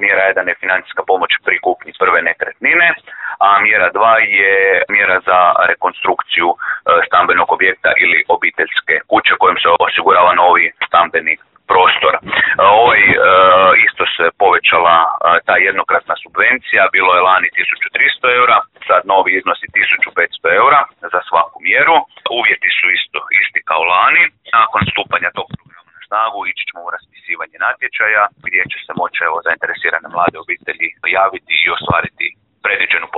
mjera 1 je financijska pomoć pri kupnji prve nekretnine, a mjera 2 je mjera za rekonstrukciju stambenog objekta ili obiteljske kuće kojim se osigurava novi stambeni prostor. Isto se povećala ta jednokratna subvencija, bilo je lani 1300 eura, sad novi iznosi 1500 eura za svaku mjeru. Uvjeti su isti kao lani. Nakon stupanja tog programa na snagu ići ćemo u raspisivanje natječaja gdje će se moći zainteresirane mlade obitelji javiti i ostvariti predviđenu